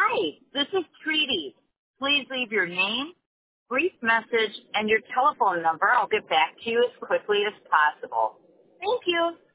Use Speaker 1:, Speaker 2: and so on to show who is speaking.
Speaker 1: Hi, this is Treaty. Please leave your name, brief message, and your telephone number. I'll get back to you as quickly as possible. Thank you.